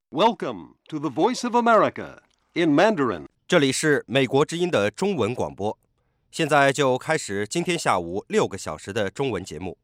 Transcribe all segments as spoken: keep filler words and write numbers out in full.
Welcome to the Voice of America in Mandarin. 这里是美国之音的中文广播，现在就开始今天下午六个小时的中文节目。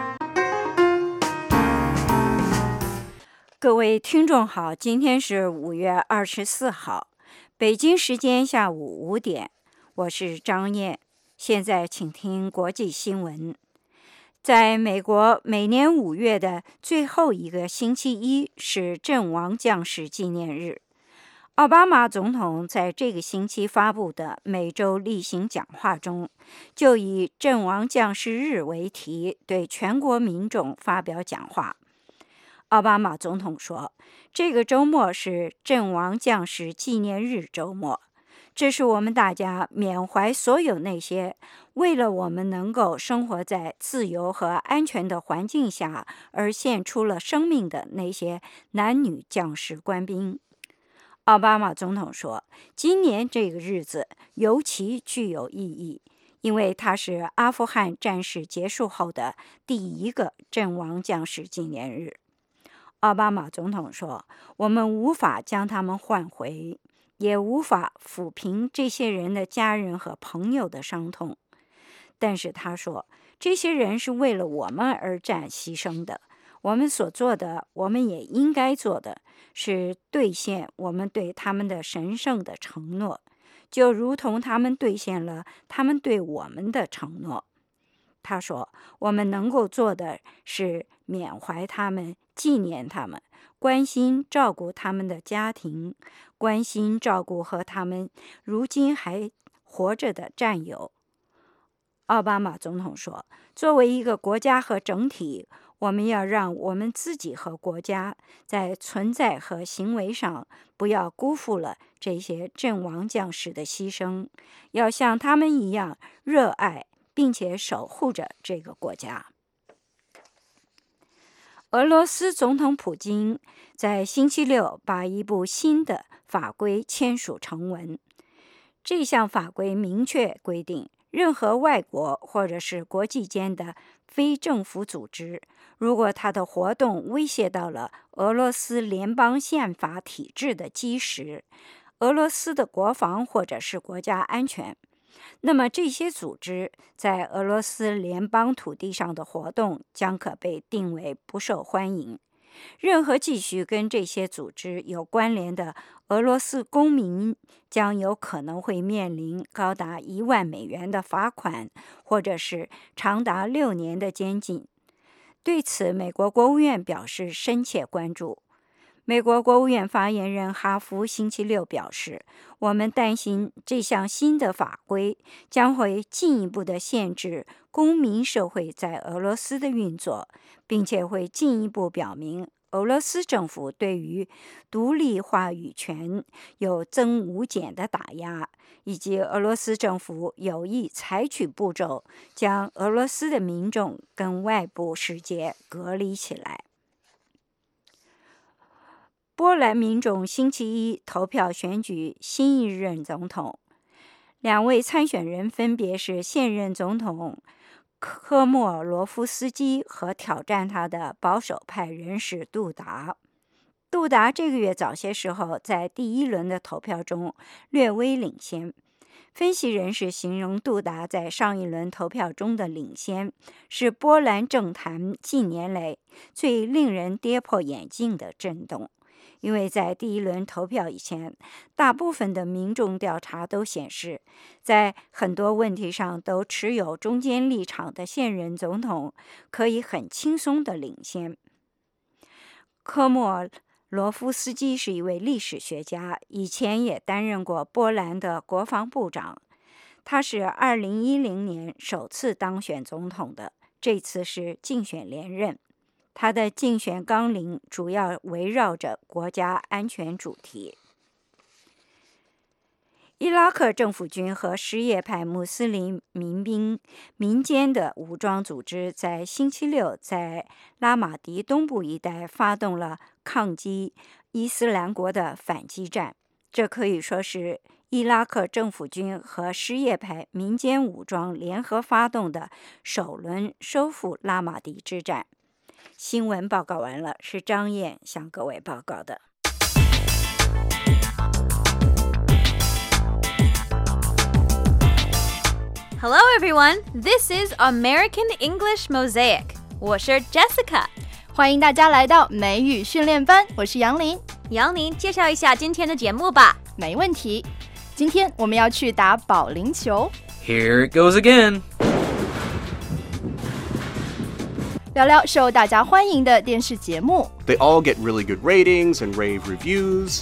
各位听众好，今天是五月二十四号，北京时间下午五点，我是张燕。现在请听国际新闻。在美国，每年五月的最后一个星期一是阵亡将士纪念日。奥巴马总统在这个星期发布的每周例行讲话中，就以阵亡将士日为题，对全国民众发表讲话。奥巴马总统说，这个周末是阵亡将士纪念日周末，这是我们大家缅怀所有那些为了我们能够生活在自由和安全的环境下而献出了生命的那些男女将士官兵。奥巴马总统说，今年这个日子尤其具有意义，因为它是阿富汗战事结束后的第一个阵亡将士纪念日。奥巴马总统说，我们无法将他们换回，也无法抚平这些人的家人和朋友的伤痛。但是他说，这些人是为了我们而战牺牲的，我们所做的，我们也应该做的，是兑现我们对他们的神圣的承诺，就如同他们兑现了他们对我们的承诺。他说，我们能够做的是缅怀他们，纪念他们，关心照顾他们的家庭，关心照顾和他们如今还活着的战友。奥巴马总统说，作为一个国家和整体，我们要让我们自己和国家在存在和行为上不要辜负了这些阵亡将士的牺牲，要像他们一样热爱并且守护着这个国家。俄罗斯总统普京在星期六把一部新的法规签署成文。这项法规明确规定，任何外国或者是国际间的非政府组织，如果它的活动威胁到了俄罗斯联邦宪法体制的基石、俄罗斯的国防或者是国家安全，那么这些组织在俄罗斯联邦土地上的活动将可被定为不受欢迎。任何继续跟这些组织有关联的俄罗斯公民将有可能会面临高达一万美元的罚款，或者是长达六年的监禁。对此，美国国务院表示深切关注。美国国务院发言人哈夫星期六表示，我们担心这项新的法规将会进一步的限制公民社会在俄罗斯的运作，并且会进一步表明俄罗斯政府对于独立话语权有增无减的打压，以及俄罗斯政府有意采取步骤将俄罗斯的民众跟外部世界隔离起来。波兰民众星期一投票选举新一任总统，两位参选人分别是现任总统科莫罗夫斯基和挑战他的保守派人士杜达。杜达这个月早些时候在第一轮的投票中略微领先。分析人士形容杜达在上一轮投票中的领先是波兰政坛近年来最令人跌破眼镜的震动。因为在第一轮投票以前，大部分的民众调查都显示，在很多问题上都持有中间立场的现任总统可以很轻松地领先。科莫罗夫斯基是一位历史学家，以前也担任过波兰的国防部长。他是二零一零年首次当选总统的，这次是竞选连任。他的竞选纲领主要围绕着国家安全主题。伊拉克政府军和什叶派穆斯林民兵民间的武装组织在星期六在拉马迪东部一带发动了抗击伊斯兰国的反击战，这可以说是伊拉克政府军和什叶派民间武装联合发动的首轮收复拉马迪之战。新闻报告完了，是张燕向各位报告的。 Hello everyone, this is American English Mosaic. 我是 Jessica. 欢迎大家来到美语训练班，我是杨林。 杨林，介绍一下今天的节目吧。 没问题。今天我们要去打保龄球。 Here it goes again. 聊聊受大家欢迎的电视节目。 They all get really good ratings and rave reviews.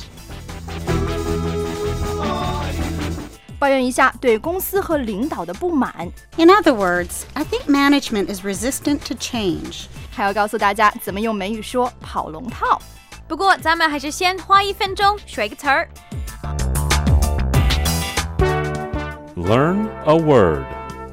抱怨一下对公司和领导的不满。 In other words, I think management is resistant to change. 还要告诉大家怎么用美语说跑龙套。 不过咱们还是先花一分钟学个词儿。 Learn a word.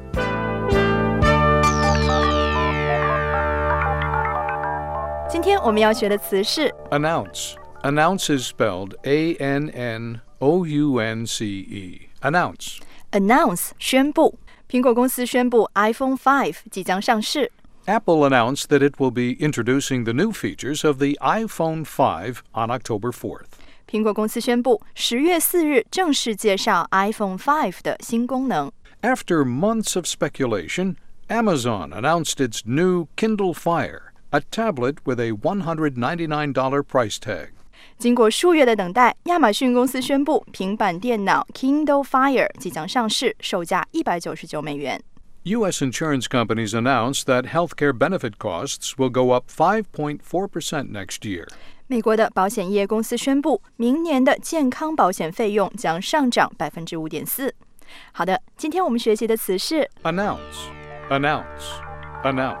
今天我们要学的词是 Announce. Announce is spelled A N N O U N C E. Announce. announce 宣布。苹果公司宣布 iPhone 五即将上市。 Apple announced that it will be introducing the new features of the iPhone five on October fourth. 苹果公司宣布十月四日正式介绍 iPhone 五的新功能。 After months of speculation, Amazon announced its new Kindle Fire, a tablet with a one hundred ninety-nine dollars price tag. 经过数月的等待，亚马逊公司宣布平板电脑 Kindle Fire 即将上市，售价一百九十九美元。 U S insurance companies announced that healthcare benefit costs will go up five point four percent next year. 美国的保险业公司宣布，明年的健康保险费用将上涨 百分之五点四。 好的，今天我们学习的词是 Announce, announce, announce.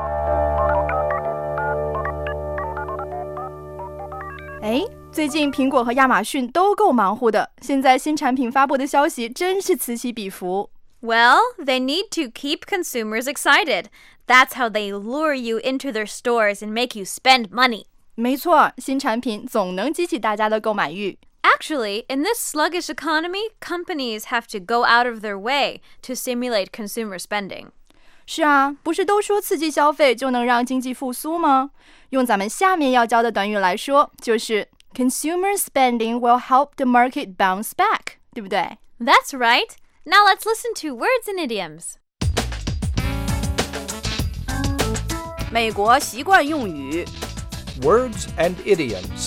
哎，最近苹果和亚马逊都够忙乎的，现在新产品发布的消息真是此起彼伏。 Well, they need to keep consumers excited. That's how they lure you into their stores and make you spend money. 没错，新产品总能激起大家的购买欲。 Actually, in this sluggish economy, companies have to go out of their way to stimulate consumer spending. 是啊，不是都说刺激消费就能让经济复苏吗？用咱们下面要教的短语来说，就是 Consumer spending will help the market bounce back， 对不对？ That's right. Now let's listen to words and idioms. 美国习惯用语 Words and idioms.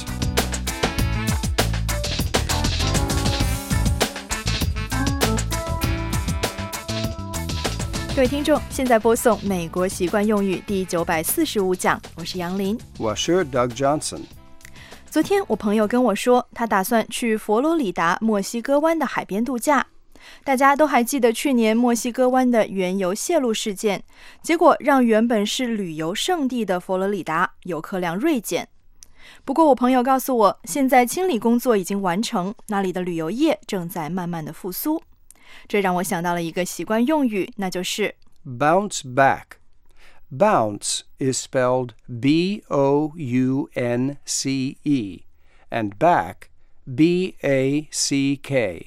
各位听众，现在播送美国习惯用语第九百四十五讲，我是杨林。 我是 Doug Johnson. 昨天我朋友跟我说，他打算去佛罗里达墨西哥湾的海边度假。大家都还记得去年墨西哥湾的原油泄漏事件，结果让原本是旅游胜地的佛罗里达游客量锐减。不过我朋友告诉我，现在清理工作已经完成，那里的旅游业正在慢慢的复苏。这让我想到了一个习惯用语，那就是 bounce back. Bounce is spelled B O U N C E, and back, B A C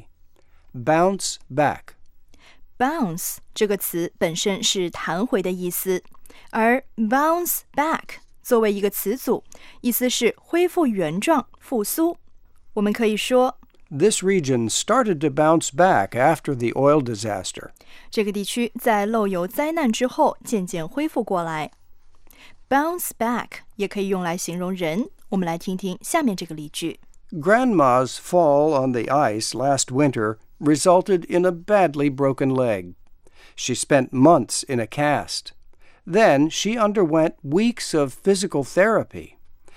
K.Bounce back. Bounce 这个词本身是弹回的意思，而 bounce back 作为一个词组，意思是恢复原状、复苏。我们可以说 This region started to bounce back after the oil disaster. 这个地区在漏油灾难之后渐渐恢复过来。Bounce back 也可以用来形容人，我们来听听下面这个例句。 Grandma's fall on the ice last winter resulted in a badly broken leg. She spent months in a cast. Then she underwent weeks of physical therapy.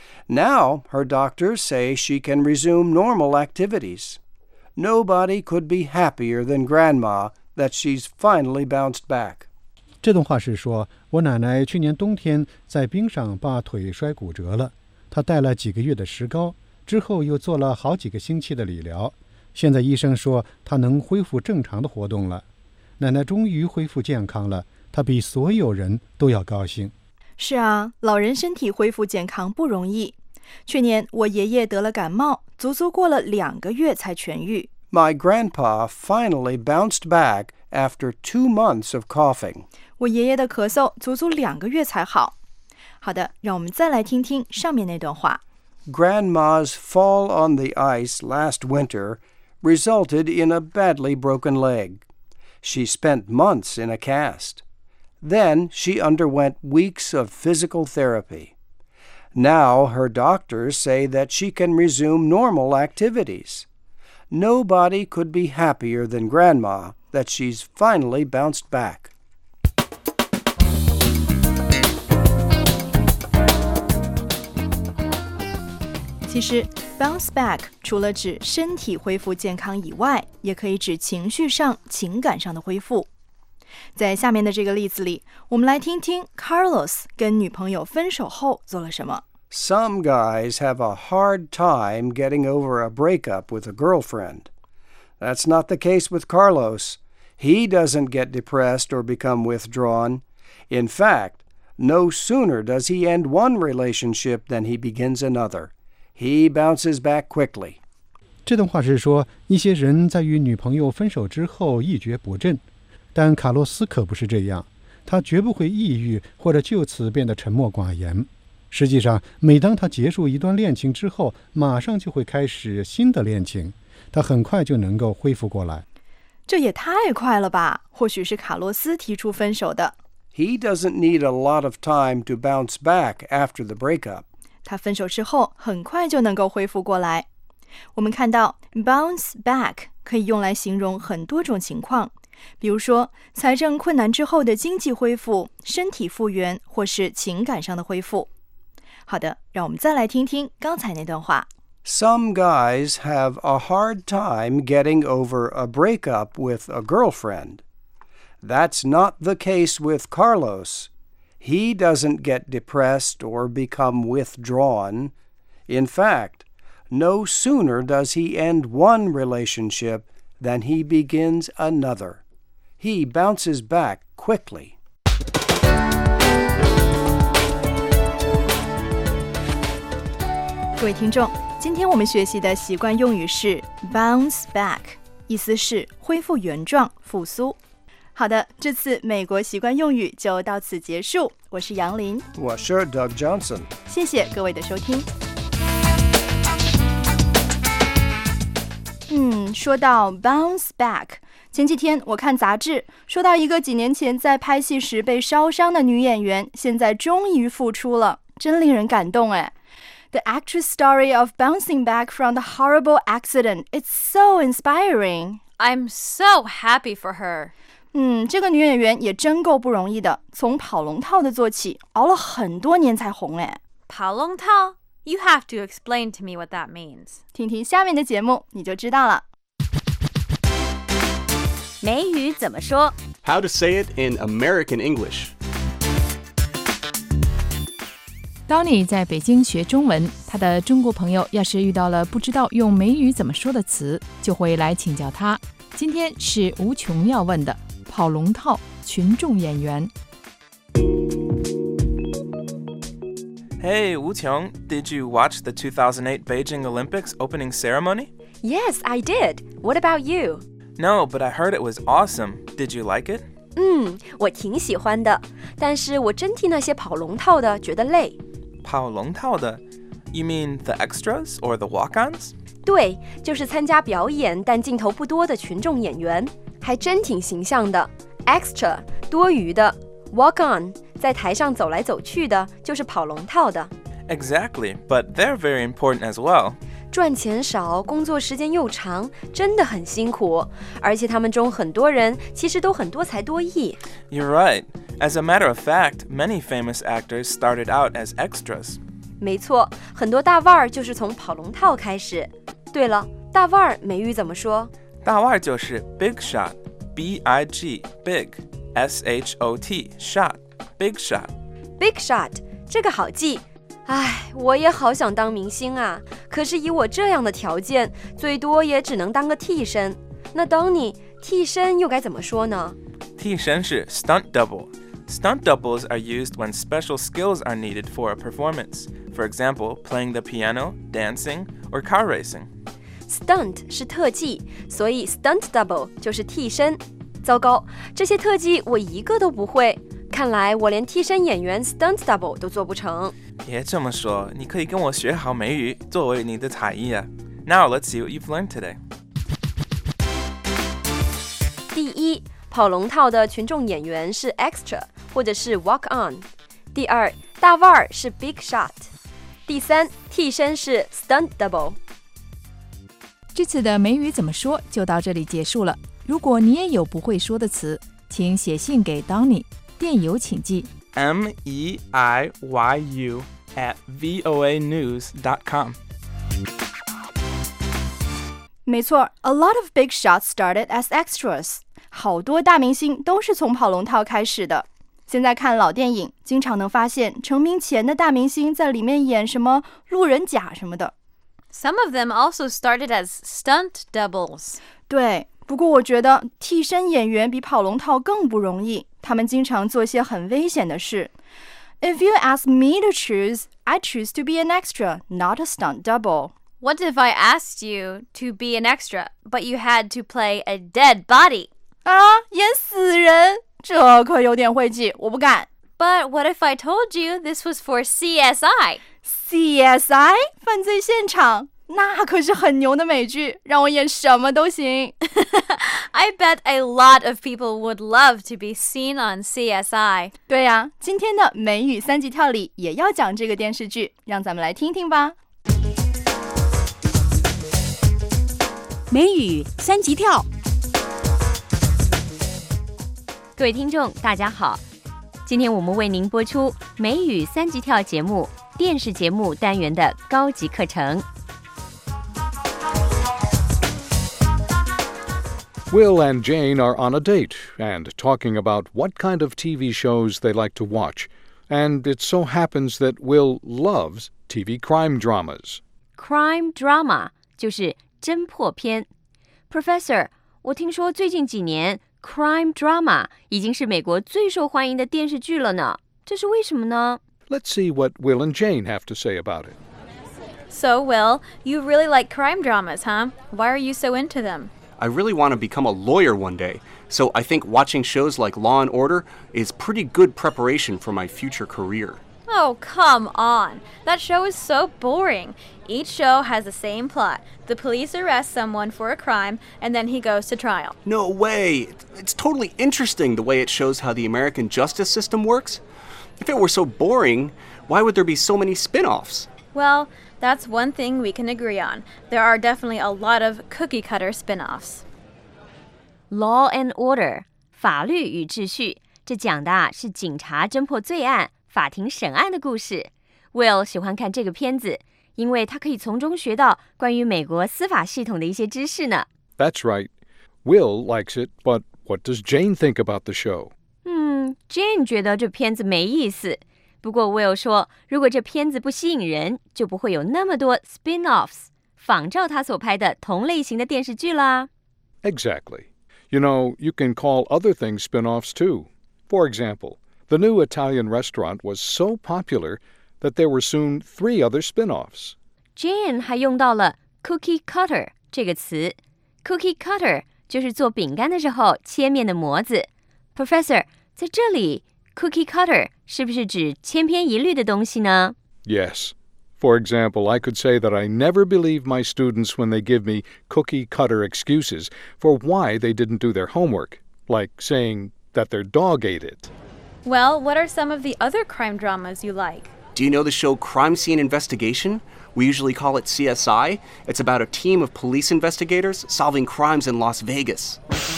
Now her doctors say she can resume normal activities. Nobody could be happier than Grandma that she's finally bounced back. 这段话是说，我奶奶去年冬天在冰上把腿摔骨折了，她戴了几个月的石膏，之后又做了好几个星期的理疗。现在医生说她能恢复正常的活动了。奶奶终于恢复健康了，她比所有人都要高兴。 是啊，老人身体恢复健康不容易。去年我爷爷得了感冒，足足过了两个月才痊愈。 My grandpa finally bounced back after two months of coughing. 我爷爷的咳嗽足足两个月才好。好的，让我们再来听听上面那段话。 Grandma's fall on the ice last winter resulted in a badly broken leg. She spent months in a cast. Then she underwent weeks of physical therapy. Now her doctors say that she can resume normal activities. Nobody could be happier than Grandma that she's finally bounced back. 其实 bounce back 除了指身体恢复健康以外，也可以指情绪上、情感上的恢复。在下面的这个例子里，我们来听听 Carlos 跟女朋友分手后做了什么。 Some guys have a hard time getting over a breakup with a girlfriend. That's not the case with Carlos. He doesn't get depressed or become withdrawn. In fact, no sooner does he end one relationship than he begins another.He bounces back quickly. 这段话是说，一些人在与女朋友分手之后一蹶不振，但卡洛斯可不是这样，他绝不会抑郁或者就此变得沉默寡言。实际上，每当他结束一段恋情之后，马上就会开始新的恋情，他很快就能够恢复过来。 这也太快了吧？或许是卡洛斯提出分手的。 He doesn't need a lot of time to bounce back after the breakup. 他分手之后很快就能够恢复过来。我们看到 bounce back 可以用来形容很多种情况，比如说财政困难之后的经济恢复、身体复原或是情感上的恢复。好的，让我们再来听听刚才那段话。 Some guys have a hard time getting over a breakup with a girlfriend. That's not the case with Carlos.He doesn't get depressed or become withdrawn. In fact, no sooner does he end one relationship than he begins another. He bounces back quickly. 各位听众，今天我们学习的习惯用语是 bounce back， 意思是恢复原状、复苏。好的，这次美国习惯用语就到此结束。我是杨林， 我是 Doug Johnson， 谢谢各位的收听。嗯，说到 bounce back， 前几天我看杂志，说到一个几年前在拍戏时被烧伤的女演员，现在终于复出了，真令人感动哎。The actress' story of bouncing back from the horrible accident, it's so inspiring. I'm so happy for her. 嗯，这个女演员也真够不容易的，从跑龙套的做起，熬了很多年才红哎。 跑龙套 You have to explain to me what that means. 听听下面的节目你就知道了。 美语怎么说 How to say it in American English. 当你在北京学中文，他的中国朋友要是遇到了不知道用美语怎么说的词，就会来请教他。今天是吴琼要问的跑龙套群众演员。 Hey, Wu Qiong, did you watch the two thousand eight Beijing Olympics opening ceremony? Yes, I did. What about you? No, but I heard it was awesome. Did you like it? 嗯，我挺喜欢的，但是我真替那些跑龙套的觉得累。 跑龙套的 You mean the extras or the walk-ons? 对，就是参加表演但镜头不多的群众演员，还真挺形象的。Extra 多余的 ，walk-on 在台上走来走去的，就是跑龙套的。 Exactly, but they're very important as well. 赚钱少，工作时间又长，真的很辛苦。而且他们中很多人其实都很多才多艺。 You're right. As a matter of fact, many famous actors started out as extras. 没错，很多大腕儿就是从跑龙套开始。对了，大腕儿美语怎么说？ 大腕儿就是 big shot, B I G, big, S H O T, shot, big shot. Big shot, 这个好记。唉，我也好想当明星啊，可是以我这样的条件，最多也只能当个替身。那当你替身又该怎么说呢？ 替身是 stunt double. Stunt doubles are used when special skills are needed for a performance. For example, playing the piano, dancing, or car racing. Stunt 是特技，所以 stunt double 就是替身。糟糕，这些特技我一个都不会。 看来我连替身演员 stunt double 都做不成。 别这么说，你可以跟我学好美语，作为你的才艺啊。Now let's see what you've learned today. 第一，跑龙套的群众演员是 extra 或者是 walk on。第二，大腕儿是 big shot。第三，替身是 stunt double。 这次的美语怎么说就到这里结束了。如果你也有不会说的词，请写信给 Donny， 电邮请寄 m e i y u at v o a news dot com。 没错 ，A lot of big shots started as extras。好多大明星都是从跑龙套开始的。现在看老电影，经常能发现成名前的大明星在里面演什么路人甲什么的。 Some of them also started as stunt doubles. 对，不过我觉得替身演员比跑龙套更不容易，他们经常做些很危险的事。If you ask me to choose, I choose to be an extra, not a stunt double. What if I asked you to be an extra, but you had to play a dead body? 啊，演死人，这可有点晦气，我不敢。 But what if I told you this was for C S I? C S I 犯罪现场，那可是很牛的美剧，让我演什么都行。 I bet a lot of people would love to be seen on C S I. 对呀，今天的美语三级跳里也要讲这个电视剧，让咱们来听听吧。 美语三级跳。 各位听众大家好，今天我们为您播出美语三级跳节目电视节目单元的高级课程。 Will and Jane are on a date and talking about what kind of T V shows they like to watch. And it so happens that Will loves T V crime dramas. Crime drama 就是侦破片。Professor， 我听说最近几年 crime drama 已经是美国最受欢迎的电视剧了呢，这是为什么呢？ Let's see what Will and Jane have to say about it. So, Will, you really like crime dramas, huh? Why are you so into them? I really want to become a lawyer one day, so I think watching shows like Law and Order is pretty good preparation for my future career. Oh, come on. That show is so boring. Each show has the same plot. The police arrest someone for a crime, and then he goes to trial. No way! It's totally interesting the way it shows how the American justice system works. If it were so boring, why would there be so many spin-offs? Well, that's one thing we can agree on. There are definitely a lot of cookie-cutter spin-offs. Law and Order 法律与秩序，这讲的是警察侦破罪案、法庭审案的故事。Will 喜欢看这个片子，因为他可以从中学到关于美国司法系统的一些知识呢。 That's right. Will likes it, but what does Jane think about the show? 嗯 Jane 觉得这片子没意思。不过 Will 说，如果这片子不吸引人，就不会有那么多 spin-offs 仿照他所拍的同类型的电视剧啦。 Exactly. You know, you can call other things spin-offs too. For example, the new Italian restaurant was so popular that there were soon three other spin-offs. Jane 还用到了 cookie cutter 这个词。Cookie cutter 就是做饼干的时候切面的模子。Professor， 在这里Cookie cutter 是不是指千篇一律的东西呢？ Yes. For example, I could say that I never believe my students when they give me cookie cutter excuses for why they didn't do their homework, like saying that their dog ate it. Well, what are some of the other crime dramas you like? Do you know the show Crime Scene Investigation? We usually call it C S I. It's about a team of police investigators solving crimes in Las Vegas.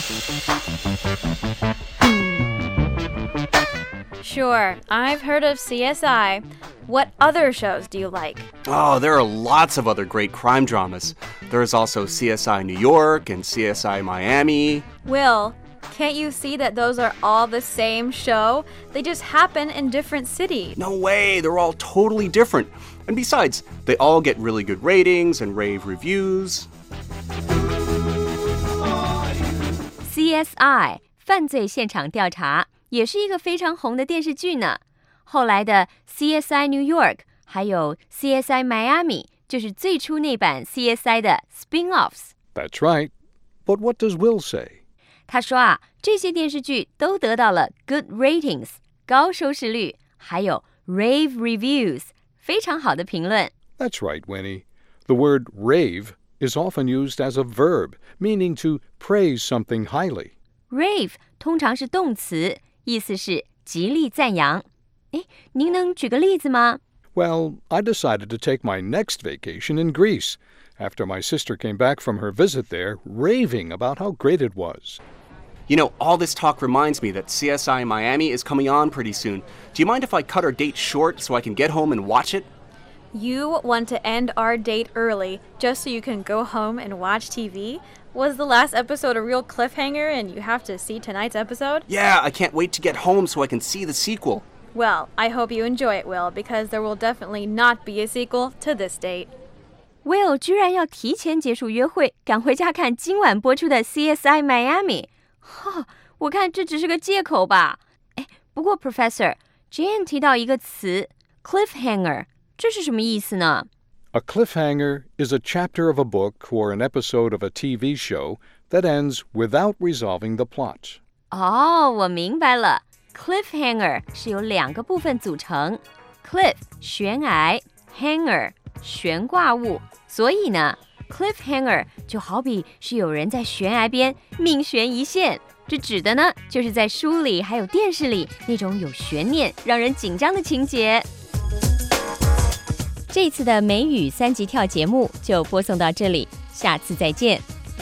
Sure, I've heard of C S I. What other shows do you like? Oh, there are lots of other great crime dramas. There is also C S I New York and C S I Miami. Will, can't you see that those are all the same show? They just happen in different cities. No way, they're all totally different. And besides, they all get really good ratings and rave reviews. C S I 犯罪现场调查也是一个非常红的电视剧呢。后来的 C S I New York 还有 C S I Miami 就是最初那版 C S I 的 spin-offs. That's right. But what does Will say? 他说啊，这些电视剧都得到了 good ratings 高收视率，还有 rave reviews， 非常好的评论。 That's right, Winnie. The word rave is often used as a verb, meaning to praise something highly. Rave 通常是动词，意思是极力赞扬。诶，您能举个例子吗？ Well, I decided to take my next vacation in Greece, after my sister came back from her visit there, raving about how great it was. You know, all this talk reminds me that C S I Miami is coming on pretty soon. Do you mind if I cut our date short so I can get home and watch it? You want to end our date early just so you can go home and watch T V? Was the last episode a real cliffhanger and you have to see tonight's episode? Yeah, I can't wait to get home so I can see the sequel. Well, I hope you enjoy it, Will, because there will definitely not be a sequel to this date. Will 居然要提前结束约会，赶回家看今晚播出的 C S I Miami。哈，我看这只是个借口吧。哎，不过 Professor Jane 提到一个词 cliffhanger， 这是什么意思呢？ A cliffhanger is a chapter of a book or an episode of a T V show that ends without resolving the plot. 哦，我明白了。Cliffhanger 是由两个部分组成 ，cliff 悬崖 ，hanger 悬挂物，所以呢 ，cliffhanger 就好比是有人在悬崖边命悬一线。这指的呢，就是在书里还有电视里那种有悬念、让人紧张的情节。这次的美语三级跳节目就播送到这里，下次再见。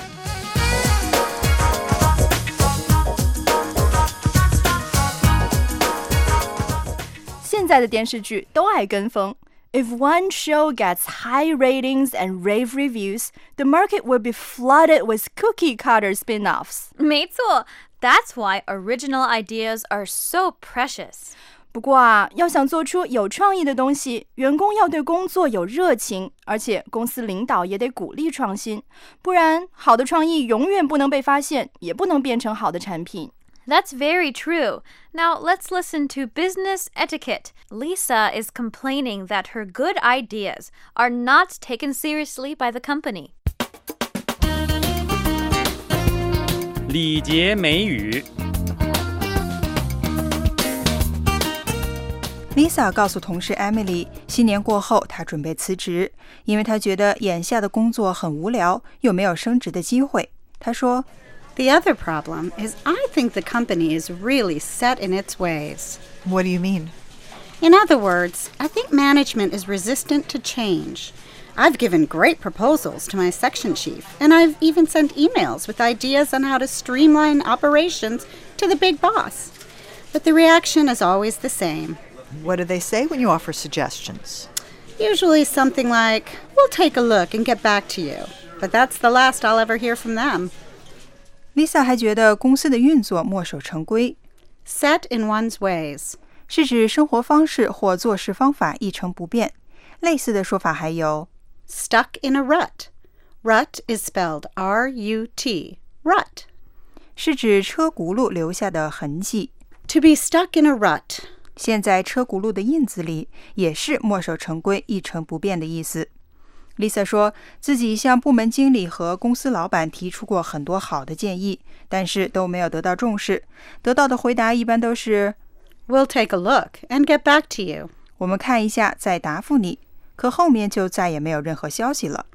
现在的电视剧都爱跟风。If one show gets high ratings and rave reviews, the market will be flooded with cookie-cutter spin-offs. 没错 That's why original ideas are so precious. 不过啊，要想做出有创意的东西，员工要对工作有热情，而且公司领导也得鼓励创新，不然好的创意永远不能被发现，也不能变成好的产品。 That's very true. Now let's listen to business etiquette. Lisa is complaining that her good ideas are not taken seriously by the company. 礼节美语。 Lisa 告诉同事 Emily， 新年过后她准备辞职，因为她觉得眼下的工作很无聊，又没有升职的机会。她说 The other problem is I think the company is really set in its ways. What do you mean? In other words, I think management is resistant to change. I've given great proposals to my section chief, and I've even sent emails with ideas on how to streamline operations to the big boss. But the reaction is always the same. What do they say when you offer suggestions? Usually something like, we'll take a look and get back to you. But that's the last I'll ever hear from them. Lisa 还觉得公司的运作墨守成规 Set in one's ways 是指生活方式或做事方法一成不变。类似的说法还有 Stuck in a rut. Rut is spelled R U T. Rut 是指车轱辘留下的痕迹。 To be stuck in a rut 现在车轱辘的印子里也是墨守成规一成不变的意思。Lisa 说自己向部门经理和公司老板提出过很多好的建议，但是都没有得到重视，得到的回答一般都是 We'll take a look and get back to you. 我们看一下再答复你，可后面就再也没有任何消息了。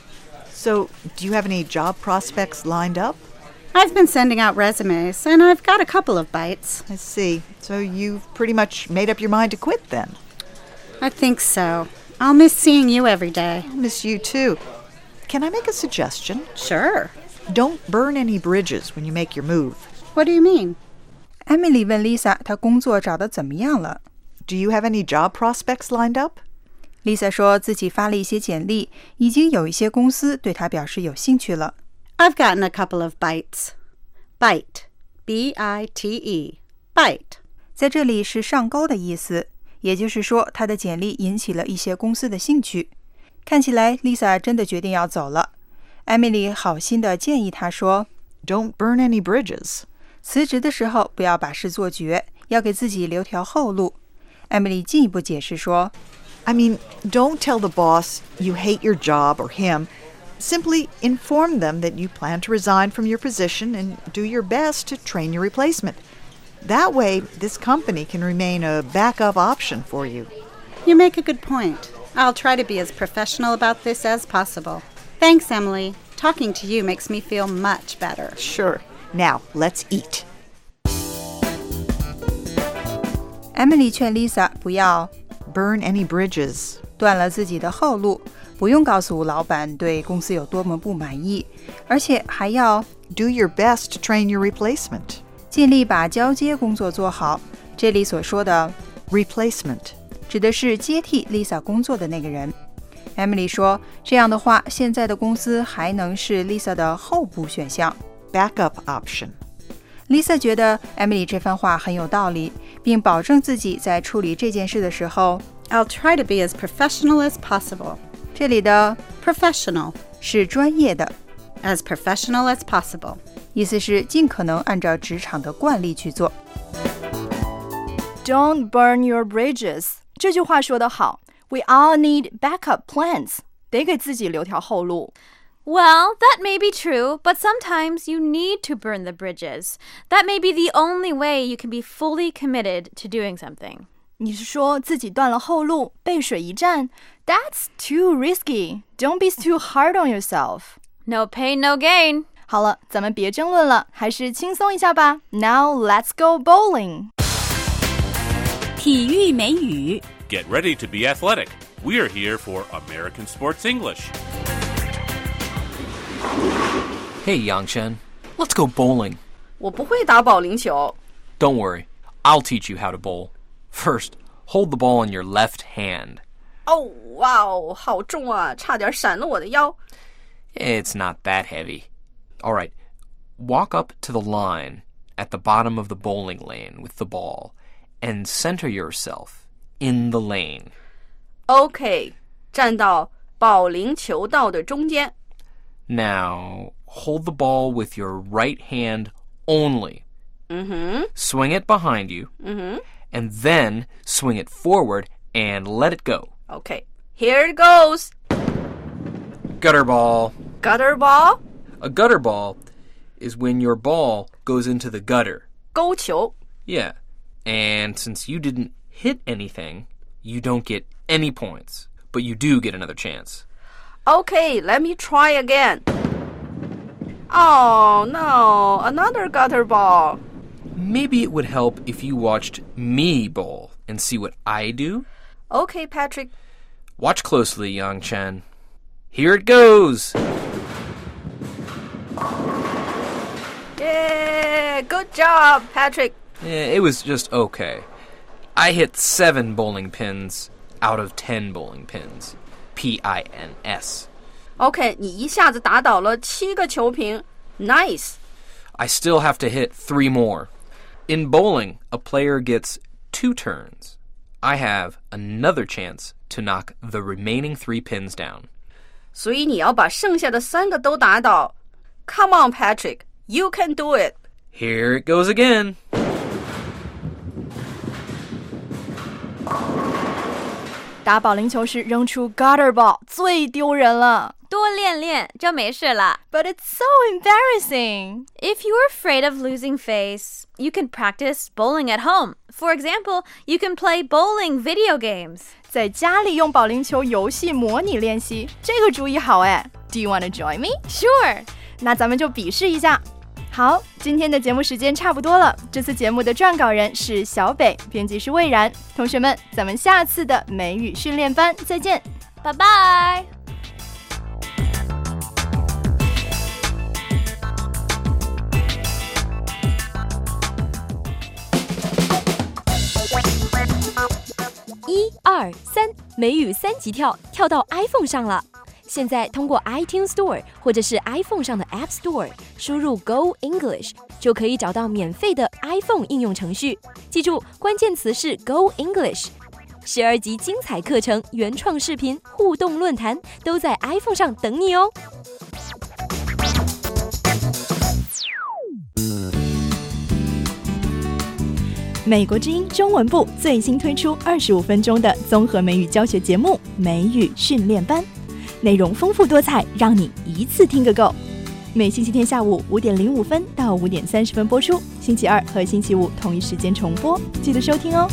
So, do you have any job prospects lined up? I've been sending out resumes, and I've got a couple of bites. I see. So you've pretty much made up your mind to quit then? I think so. I'll miss seeing you every day. I'll miss you too. Can I make a suggestion? Sure. Don't burn any bridges when you make your move. What do you mean? Emily 问 Lisa 她工作找得怎么样了。 Do you have any job prospects lined up? Lisa 说自己发了一些简历，已经有一些公司对她表示有兴趣了。 I've gotten a couple of bites. Bite. B I T E. Bite. 在这里是上钩的意思，也就是说她的简历引起了一些公司的兴趣。看起来 Lisa 真的决定要走了。 Emily 好心地建议她说 Don't burn any bridges. 辞职的时候不要把事做绝，要给自己留条后路。 Emily 进一步解释说 I mean, don't tell the boss you hate your job or him. Simply inform them that you plan to resign from your position and do your best to train your replacement. That way, this company can remain a backup option for you. You make a good point. I'll try to be as professional about this as possible. Thanks, Emily. Talking to you makes me feel much better. Sure. Now, let's eat. Emily 劝 Lisa 不要 burn any bridges. 断了自己的后路，不用告诉老板对公司有多么不满意，而且还要 do your best to train your replacement. 尽力把交接工作做好。这里所说的 replacement 指的是接替 Lisa 工作的那个人。Emily 说，这样的话，现在的公司还能是 Lisa 的候补选项 backup option. Lisa 觉得 Emily 这番话很有道理，并保证自己在处理这件事的时候 I'll try to be as professional as possible. 这里的 professional 是专业的 as professional as possible. 意思是尽可能按照职场的惯例去做。 Don't burn your bridges. 这句话说得好。We all need backup plans. 得给自己留条后路。 Well, that may be true, but sometimes you need to burn the bridges. That may be the only way you can be fully committed to doing something. 你是说自己断了后路，背水一战？ That's too risky. Don't be too hard on yourself. No pain, no gain. 好了，咱们别争论了，还是轻松一下吧。Now let's go bowling. 体育美语 Get ready to be athletic. We're here for American Sports English. Hey, Yangchen, let's go bowling. 我不会打保龄球。 Don't worry, I'll teach you how to bowl. First, hold the ball in your left hand. 哦，哇哦，好重啊，差点闪了我的腰。 It's not that heavy. All right, walk up to the line at the bottom of the bowling lane with the ball and center yourself in the lane. OK, 站到保龄球道的中间。 Now, hold the ball with your right hand only. Mm-hmm. Swing it behind you. Mm-hmm. And then swing it forward and let it go. OK, here it goes. Gutter ball. Gutter ball? A gutter ball is when your ball goes into the gutter. 勾球. Yeah. And since you didn't hit anything, you don't get any points. But you do get another chance. OK, let me try again. Oh, no, another gutter ball. Maybe it would help if you watched me bowl and see what I do. OK, Patrick. Watch closely, Yang Chen. Here it goes. Yeah, good job, Patrick. Yeah, it was just okay. I hit seven bowling pins out of ten bowling pins. P I N S. OK, 你一下子打倒了七个球瓶。Nice. I still have to hit three more. In bowling, a player gets two turns. I have another chance to knock the remaining three pins down. 所以你要把剩下的三个都打倒。Come on, Patrick. You can do it. Here it goes again. 打保龄球时扔出 gutter ball 最丢人了。 多练练就没事了。 But it's so embarrassing. If you're afraid of losing face, you can practice bowling at home. For example, you can play bowling video games. 在家里用保龄球游戏模拟练习，这个主意好哎。Do you want to join me? Sure. 那咱们就比试一下。好，今天的节目时间差不多了。这次节目的撰稿人是小北，编辑是魏然。同学们，咱们下次的美语训练班再见， 拜拜。 一二三，美语三级跳，跳到 iPhone 上了。现在通过 iTunes Store 或者是 iPhone 上的 App Store 输入 Go English 就可以找到免费的 iPhone 应用程序。记住，关键词是 Go English。十二集精彩课程、原创视频、互动论坛都在 iPhone 上等你哦。 美国之音中文部最新推出二十五分钟的综合美语教学节目《美语训练班》，内容丰富多彩，让你一次听个够。每星期天下午五点零五分到五点三十分播出， 星期二和星期五同一时间重播，记得收听哦。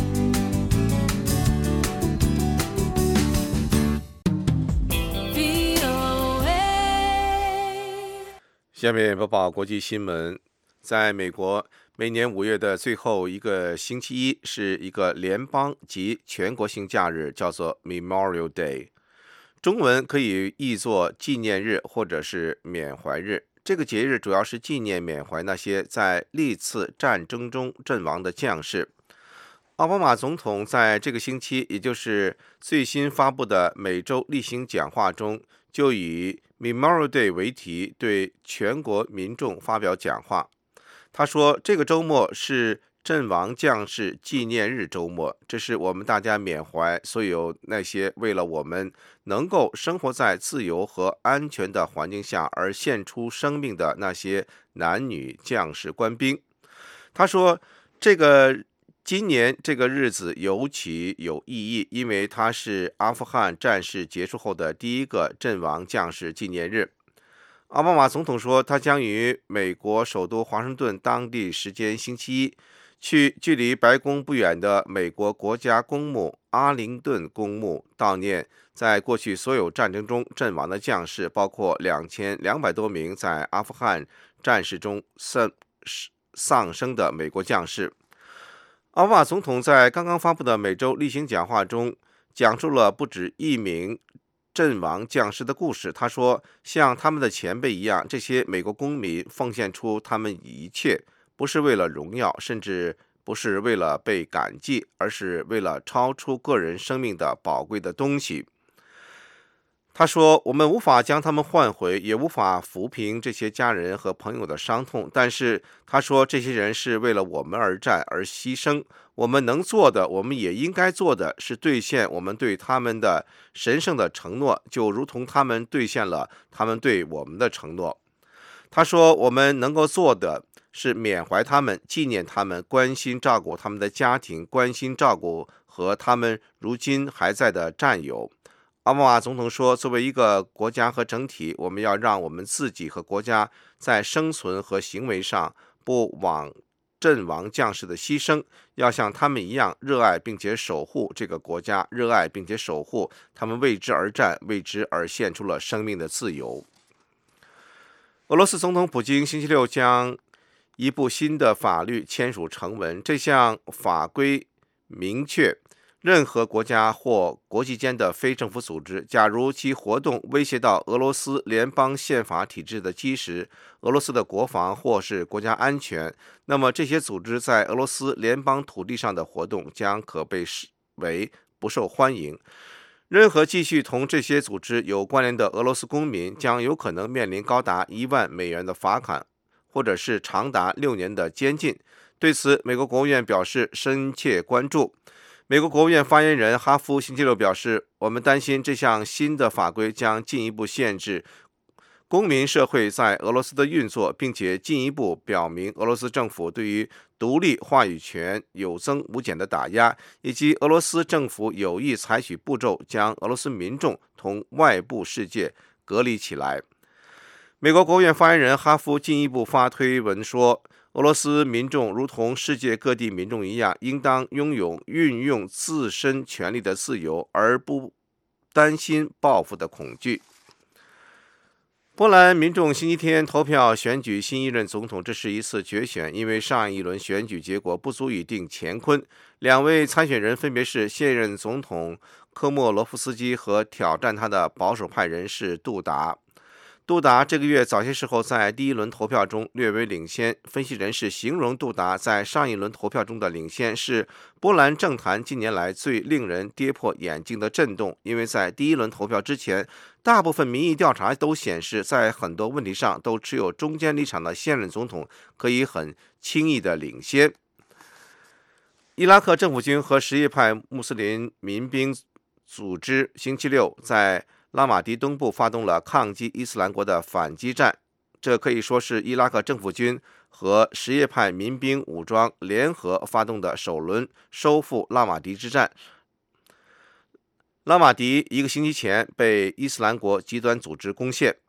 下面播报国际新闻。在美国，每年五月的最后一个星期一是一个联邦及全国性假日，叫做 Memorial Day， 中文可以译作纪念日或者是缅怀日。这个节日主要是纪念缅怀那些在历次战争中阵亡的将士。奥巴马总统在这个星期，也就是最新发布的每周例行讲话中，就以 Memorial Day 为题对全国民众发表讲话。他说，这个周末是阵亡将士纪念日周末，这是我们大家缅怀所有那些为了我们能够生活在自由和安全的环境下而献出生命的那些男女将士官兵。他说，这个今年这个日子尤其有意义，因为它是阿富汗战事结束后的第一个阵亡将士纪念日。奥巴马总统说，他将于美国首都华盛顿当地时间星期一去距离白宫不远的美国国家公墓阿灵顿公墓悼念在过去所有战争中阵亡的将士，包括两千两百多名在阿富汗战事中丧生的美国将士。奥巴马总统在刚刚发布的每周例行讲话中讲述了不止一名阵亡将士的故事。他说，像他们的前辈一样，这些美国公民奉献出他们一切，不是为了荣耀，甚至不是为了被感激，而是为了超出个人生命的宝贵的东西。他说，我们无法将他们换回，也无法抚平这些家人和朋友的伤痛，但是他说，这些人是为了我们而战而牺牲。我们能做的，我们也应该做的是兑现我们对他们的神圣的承诺，就如同他们兑现了他们对我们的承诺。他说，我们能够做的是缅怀他们，纪念他们，关心照顾他们的家庭，关心照顾和他们如今还在的战友。奥巴马总统说，作为一个国家和整体，我们要让我们自己和国家在生存和行为上不枉阵亡将士的牺牲，要像他们一样热爱并且守护这个国家，热爱并且守护他们为之而战、为之而献出了生命的自由。俄罗斯总统普京星期六将一部新的法律签署成文，这项法规明确，任何国家或国际间的非政府组织，假如其活动威胁到俄罗斯联邦宪法体制的基石、俄罗斯的国防或是国家安全，那么这些组织在俄罗斯联邦土地上的活动将可被视为不受欢迎。任何继续同这些组织有关联的俄罗斯公民将有可能面临高达一万美元的罚款，或者是长达六年的监禁。对此，美国国务院表示深切关注。美国国务院发言人哈夫星期六表示，我们担心这项新的法规将进一步限制公民社会在俄罗斯的运作，并且进一步表明俄罗斯政府对于独立话语权有增无减的打压，以及俄罗斯政府有意采取步骤将俄罗斯民众同外部世界隔离起来。美国国务院发言人哈夫进一步发推文说，俄罗斯民众如同世界各地民众一样，应当拥有运用自身权利的自由，而不担心报复的恐惧。波兰民众星期天投票选举新一任总统，这是一次决选，因为上一轮选举结果不足以定乾坤。两位参选人分别是现任总统科莫罗夫斯基和挑战他的保守派人士杜达。杜达这个月早些时候在第一轮投票中略微领先，分析人士形容杜达在上一轮投票中的领先是波兰政坛近年来最令人跌破眼镜的震动，因为在第一轮投票之前，大部分民意调查都显示，在很多问题上都持有中间立场的现任总统可以很轻易的领先。伊拉克政府军和什叶派穆斯林民兵组织星期六在拉马迪东部发动了抗击伊斯兰国的反击战，这可以说是伊拉克政府军和什叶派民兵武装联合发动的首轮收复拉马迪之战。拉马迪一个星期前被伊斯兰国极端组织攻陷。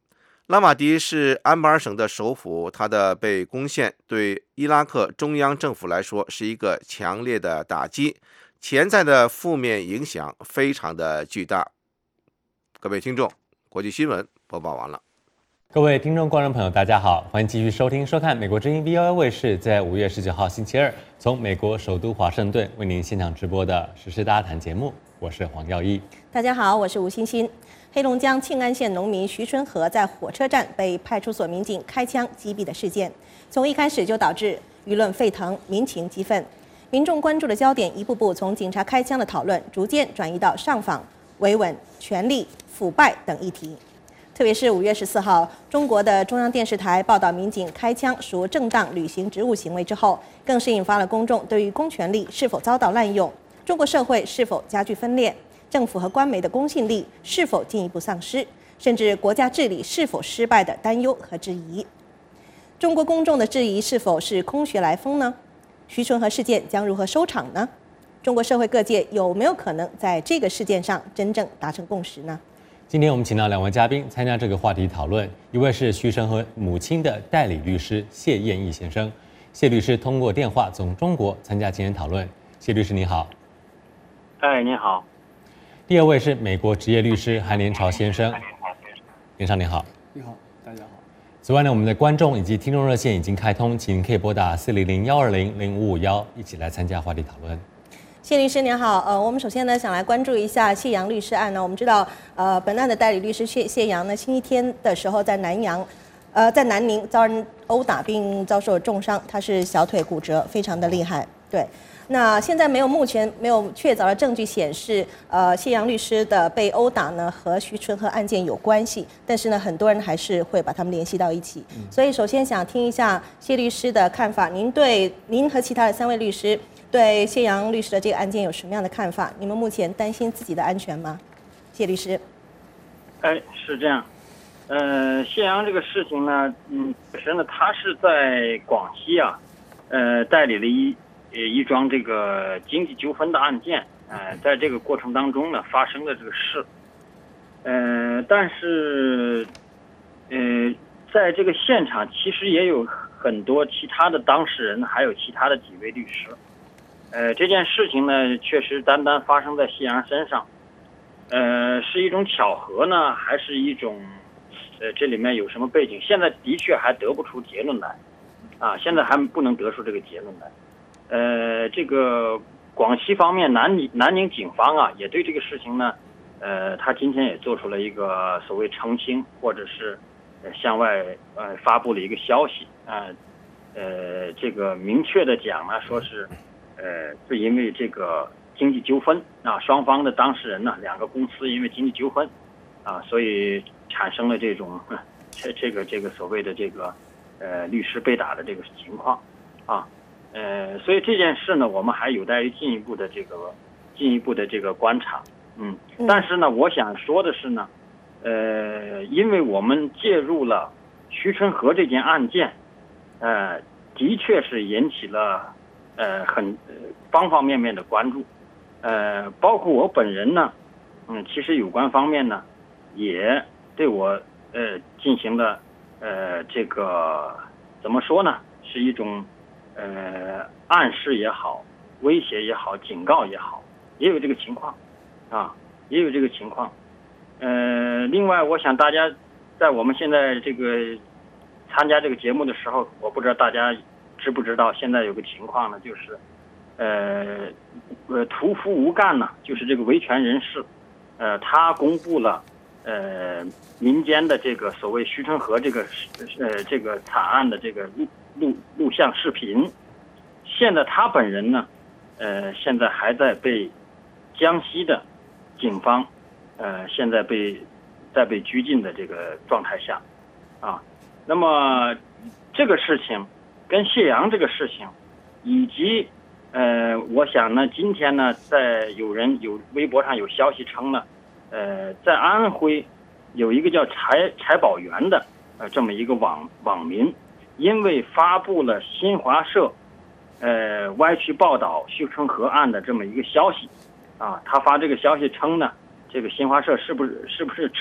拉玛迪是安巴尔省的首府，它的被攻陷对伊拉克中央政府来说是一个强烈的打击，潜在的负面影响非常的巨大。各位听众，国际新闻播报完了。 各位听众、观众朋友，大家好，欢迎继续收听、收看美国之音 V O A 卫视在五月十九号星期二从美国首都华盛顿为您现场直播的时事大谈节目，我是黄耀义。 大家好，我是吴欣欣。黑龙江庆安县农民徐春和在火车站被派出所民警开枪击毙的事件，从一开始就导致舆论沸腾，民情激愤。民众关注的焦点一步步从警察开枪的讨论，逐渐转移到上访、维稳、权力、腐败等议题。特别是五月十四号，中国的中央电视台报道民警开枪属正当履行职务行为之后，更是引发了公众对于公权力是否遭到滥用、中国社会是否加剧分裂、政府和官媒的公信力是否进一步丧失，甚至国家治理是否失败的担忧和质疑。中国公众的质疑是否是空穴来风呢？徐春和事件将如何收场呢？中国社会各界有没有可能在这个事件上真正达成共识呢？ 今天我们请到两位嘉宾参加这个话题讨论，一位是徐春和母亲的代理律师谢燕义先生。谢律师通过电话从中国参加今天讨论。谢律师你好。 哎，你好。 第二位是美国职业律师韩连朝先生。连朝你好。 你好，大家好。 此外呢，我们的观众以及听众热线已经开通，请您可以拨打四零零幺二零零五五幺一起来参加话题讨论。 谢律师您好，呃，我们首先呢想来关注一下谢阳律师案呢。我们知道，呃，本案的代理律师谢谢阳呢，星期天的时候在南阳，呃，在南宁遭人殴打并遭受重伤，他是小腿骨折，非常的厉害。对，那现在没有目前没有确凿的证据显示，呃，谢阳律师的被殴打呢和徐春和案件有关系，但是呢，很多人还是会把他们联系到一起。嗯、所以首先想听一下谢律师的看法，您对您和其他的三位律师。对谢阳律师的这个案件有什么样的看法？你们目前担心自己的安全吗？谢律师。 哎，是这样。呃，谢阳这个事情呢，嗯，本身呢，他是在广西啊，呃，代理了一呃一桩这个经济纠纷的案件。呃，在这个过程当中呢，发生了这个事。呃，但是，呃，在这个现场其实也有很多其他的当事人，还有其他的几位律师。呃，这件事情呢，确实单单发生在谢阳身上，呃，是一种巧合呢，还是一种，呃，这里面有什么背景？现在的确还得不出结论来，啊，现在还不能得出这个结论来。呃，这个广西方面南宁南宁警方啊，也对这个事情呢，呃，他今天也做出了一个所谓澄清，或者是呃向外呃发布了一个消息啊，呃，这个明确的讲呢，说是。呃，是因为这个经济纠纷啊，双方的当事人呢，两个公司因为经济纠纷啊，所以产生了这种这这个这个所谓的这个呃律师被打的这个情况啊，呃，所以这件事呢，我们还有待于进一步的这个进一步的这个观察，嗯，但是呢，我想说的是呢，呃，因为我们介入了徐春和这件案件，呃，的确是引起了。呃，很呃方方面面的关注，呃，包括我本人呢，嗯，其实有关方面呢，也对我呃进行了呃这个怎么说呢，是一种呃暗示也好，威胁也好，警告也好，也有这个情况，啊，也有这个情况。呃，另外，我想大家在我们现在这个参加这个节目的时候，我不知道大家。知不知道现在有个情况呢？就是，呃，呃，屠夫吴干呢，就是这个维权人士，呃，他公布了，呃，民间的这个所谓徐春和这个呃这个惨案的这个录录录像视频。现在他本人呢，呃，现在还在被江西的警方，呃，现在被在被拘禁的这个状态下，啊，那么这个事情。跟谢阳这个事情，以及呃，我想呢，今天呢，在有人有微博上有消息称呢，呃，在安徽有一个叫柴柴宝元的呃这么一个网网民，因为发布了新华社呃歪曲报道徐春和案的这么一个消息，啊，他发这个消息称呢，这个新华社是不是是不是吃了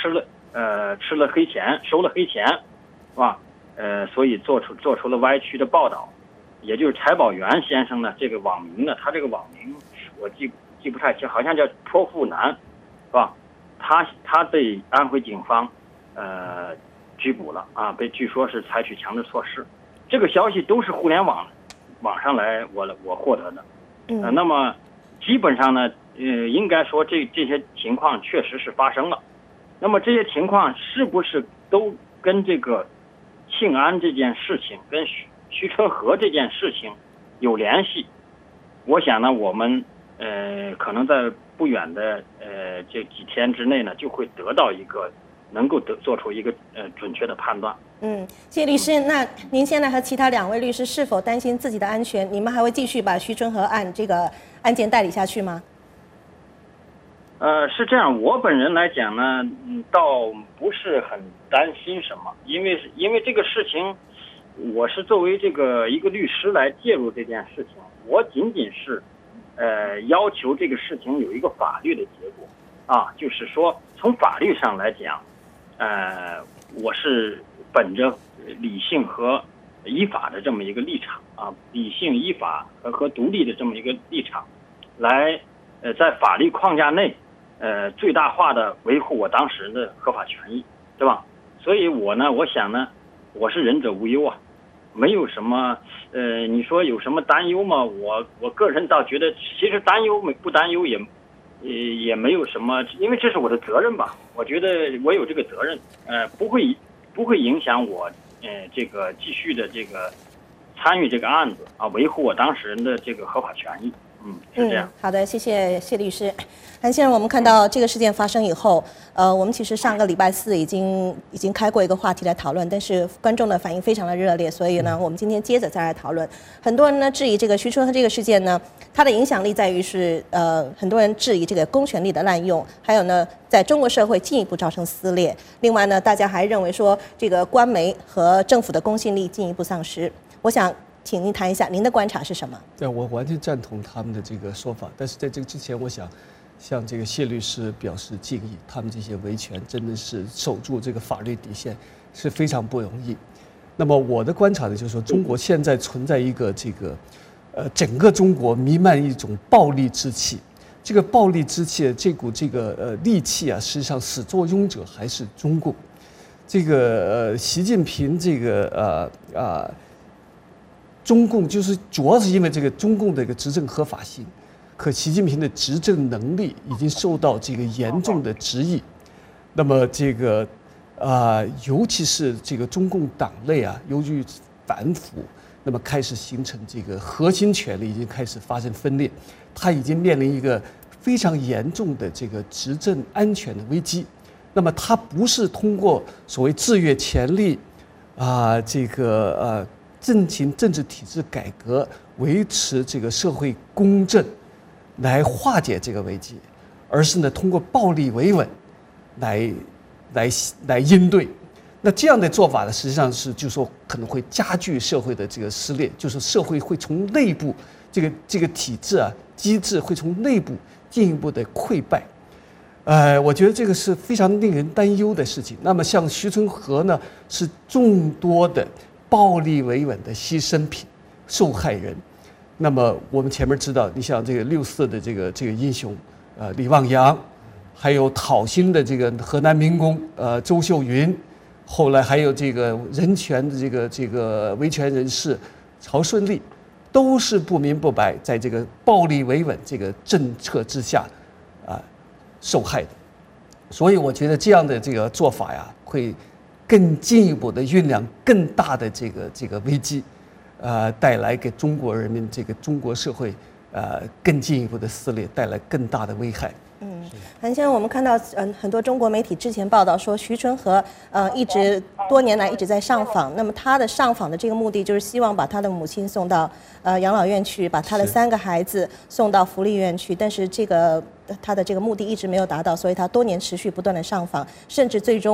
呃吃了黑钱，收了黑钱，是吧？呃，所以做出做出了歪曲的报道。也就是柴宝元先生呢，这个网名呢，他这个网名我记记不太清，好像叫泼妇男，是吧？他他被安徽警方呃拘捕了啊，被据说是采取强制措施。这个消息都是互联网网上来我我获得的，呃，那么基本上呢，呃，应该说这这些情况确实是发生了。那么这些情况是不是都跟这个庆安这件事情跟徐徐春和这件事情有联系？我想呢，我们呃可能在不远的呃这几天之内呢，就会得到一个能够得做出一个呃准确的判断。 嗯，谢律师，那您现在和其他两位律师是否担心自己的安全？你们还会继续把徐春和案这个案件代理下去吗？ 呃，是这样，我本人来讲呢，嗯，倒不是很担心什么，因为因为这个事情。我是作为这个一个律师来介入这件事情，我仅仅是，呃，要求这个事情有一个法律的结果，啊，就是说从法律上来讲，呃，我是本着理性和依法的这么一个立场啊，理性依法和和独立的这么一个立场，来，呃，在法律框架内，呃，最大化的维护我当事人的合法权益，对吧？所以我呢，我想呢。我是仁者无忧啊，没有什么，呃，你说有什么担忧吗？我我个人倒觉得，其实担忧没不担忧也，也也没有什么，因为这是我的责任吧。我觉得我有这个责任，呃，不会不会影响我，呃，这个继续的这个参与这个案子啊，维护我当事人的这个合法权益。嗯，是这样。 嗯、好的，谢谢谢律师。韩先生，我们看到这个事件发生以后，呃，我们其实上个礼拜四已经已经开过一个话题来讨论，但是观众的反应非常的热烈，所以呢，我们今天接着再来讨论。很多人呢质疑这个徐春和这个事件呢，它的影响力在于是呃，很多人质疑这个公权力的滥用，还有呢，在中国社会进一步造成撕裂。另外呢，大家还认为说这个官媒和政府的公信力进一步丧失。我想。请您谈一下您的观察是什么？ 对，我完全赞同他们的这个说法。但是在这个之前，我想向这个谢律师表示敬意。他们这些维权真的是守住这个法律底线是非常不容易。那么我的观察呢，就是说中国现在存在一个这个，呃，整个中国弥漫一种暴力之气。这个暴力之气，这股这个呃戾气啊，实际上始作俑者还是中共。这个呃，习近平这个呃啊。呃中共就是主要是因为这个中共的一个执政合法性，可习近平的执政能力已经受到这个严重的质疑。那么这个啊、呃，尤其是这个中共党内啊，由于反腐，那么开始形成这个核心权力已经开始发生分裂，他已经面临一个非常严重的这个执政安全的危机。那么他不是通过所谓制约权力啊、呃，这个呃。政情政治体制改革，维持这个社会公正，来化解这个危机，而是呢通过暴力维稳，来来来应对。那这样的做法呢，实际上是就是说可能会加剧社会的这个撕裂，就是社会会从内部这个这个体制啊机制会从内部进一步的溃败。呃，我觉得这个是非常令人担忧的事情。那么像徐春和呢，是众多的。暴力维稳的牺牲品、受害人。那么我们前面知道，你像这个六四的这个这个英雄，呃，李旺阳，还有讨薪的这个河南民工，呃，周秀云，后来还有这个人权的这个这个维权人士曹顺利，都是不明不白在这个暴力维稳这个政策之下啊、呃、受害的。所以我觉得这样的这个做法呀，会。更进一步的酝酿更大的这个这个危机，呃，带来给中国人民这个中国社会呃更进一步的撕裂，带来更大的危害。 嗯，韩先生，我们看到嗯很多中国媒体之前报道说，徐春和呃一直多年来一直在上访，那么他的上访的这个目的就是希望把他的母亲送到呃养老院去，把他的三个孩子送到福利院去，但是这个他的这个目的一直没有达到，所以他多年持续不断的上访，甚至最终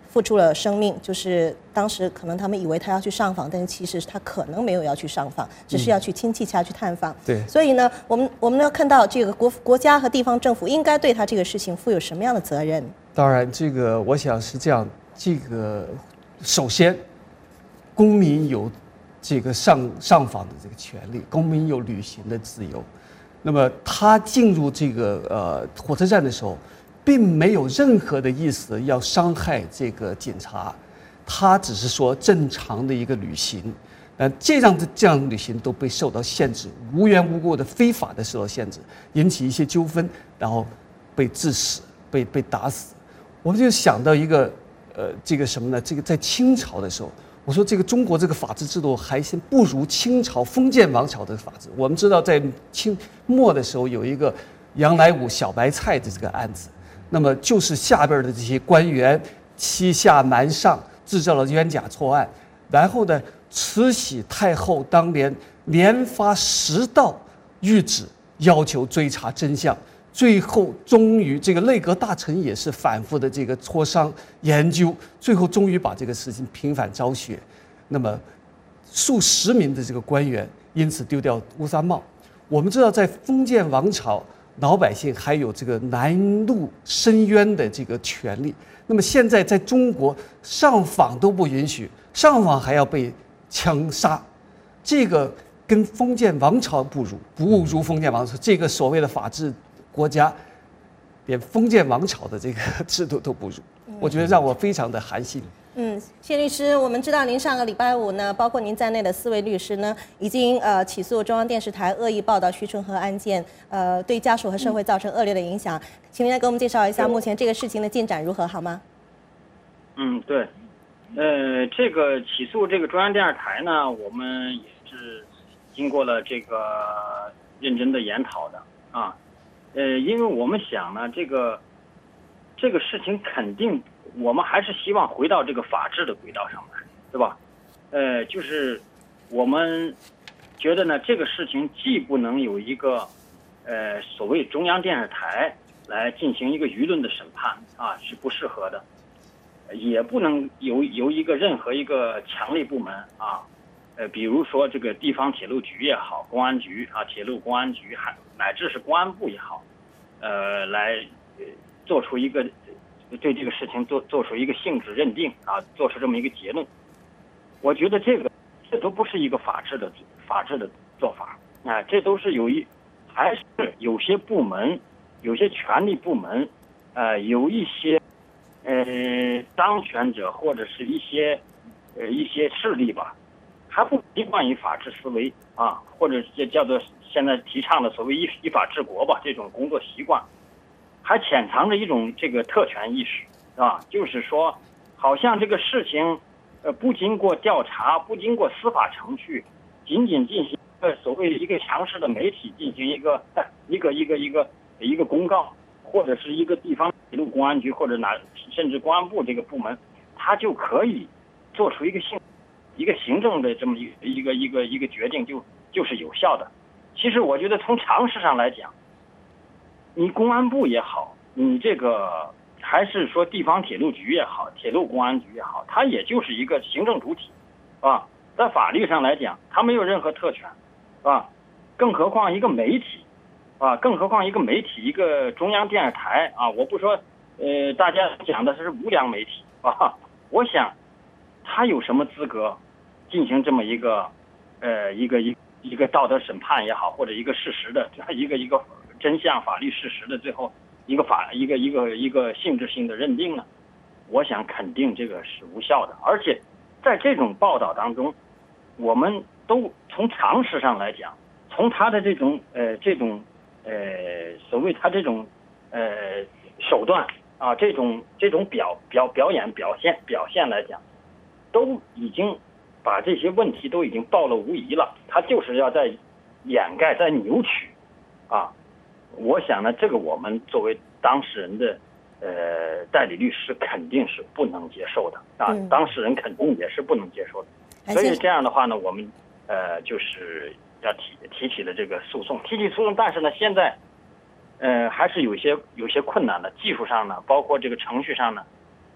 付出了生命，就是当时可能他们以为他要去上访，但是其实他可能没有要去上访，只是要去亲戚家去探访。 对， 所以呢，我们我们要看到这个国国家和地方政府应该对他这个事情负有什么样的责任。 当然，这个我想是这样，这个首先，公民有这个上上访的这个权利，公民有旅行的自由。那么他进入这个呃火车站的时候，并没有任何的意思要伤害这个警察，他只是说正常的一个旅行，呃，这样的这样的旅行都被受到限制，无缘无故的非法的受到限制，引起一些纠纷，然后被致死，被被打死。我们就想到一个呃这个什么呢？这个在清朝的时候，我说这个中国这个法治制度还是不如清朝封建王朝的法治。我们知道在清末的时候有一个杨乃武小白菜的这个案子。那么就是下边的这些官员欺下瞒上，制造了冤假错案，然后呢，慈禧太后当年连发十道谕旨，要求追查真相，最后终于这个内阁大臣也是反复的这个磋商研究，最后终于把这个事情平反昭雪。那么数十名的这个官员因此丢掉乌纱帽。我们知道在封建王朝，老百姓还有这个拦路申冤的这个权利。那么现在在中国上访都不允许，上访还要被枪杀，这个跟封建王朝不如，不如封建王朝。这个所谓的法治国家，连封建王朝的这个制度都不如，我觉得让我非常的寒心。 嗯，谢律师，我们知道您上个礼拜五呢，包括您在内的四位律师呢，已经呃起诉中央电视台恶意报道徐春和案件，呃，对家属和社会造成恶劣的影响。请您来给我们介绍一下目前这个事情的进展如何，好吗？ 嗯，对，呃，这个起诉这个中央电视台呢，我们也是经过了这个认真的研讨的啊，呃，因为我们想呢，这个这个事情肯定。我们还是希望回到这个法治的轨道上来，对吧？呃，就是我们觉得呢，这个事情既不能有一个呃所谓中央电视台来进行一个舆论的审判啊，是不适合的，也不能由由一个任何一个强力部门啊，呃，比如说这个地方铁路局也好，公安局啊，铁路公安局还乃至是公安部也好，呃，来呃做出一个。对这个事情做做出一个性质认定啊，做出这么一个结论，我觉得这个这都不是一个法治的法治的做法啊，这都是有一还是有些部门、有些权力部门，呃，有一些呃当权者或者是一些呃一些势力吧，还不习惯于法治思维啊，或者这叫做现在提倡的所谓依依法治国吧，这种工作习惯。还潜藏着一种这个特权意识啊，就是说，好像这个事情，呃，不经过调查，不经过司法程序，仅仅进行一个所谓一个强势的媒体进行一个一个一个一个一个公告，或者是一个地方铁路公安局或者哪甚至公安部这个部门，它就可以做出一个行一个行政的这么一个一个一个一个决定，就就是有效的。其实我觉得从常识上来讲。你公安部也好，你这个还是说地方铁路局也好，铁路公安局也好，它也就是一个行政主体，啊，在法律上来讲，它没有任何特权，啊，更何况一个媒体，啊，更何况一个媒体，一个中央电视台啊，我不说，呃，大家讲的是无良媒体啊，我想，他有什么资格进行这么一个，呃，一个一一个道德审判也好，或者一个事实的一个一个。真相、法律事实的最后一个法一个一个一个性质性的认定呢，我想肯定这个是无效的。而且在这种报道当中，我们都从常识上来讲，从他的这种呃这种呃所谓他这种呃手段啊，这种这种表表表演表现表现来讲，都已经把这些问题都已经暴露无遗了。他就是要在掩盖、在扭曲啊。我想呢，这个我们作为当事人的呃代理律师肯定是不能接受的啊，嗯、当事人肯定也是不能接受的。所以这样的话呢，我们呃就是要提提起了这个诉讼，提起诉讼，但是呢，现在呃还是有些有些困难的，技术上呢，包括这个程序上呢，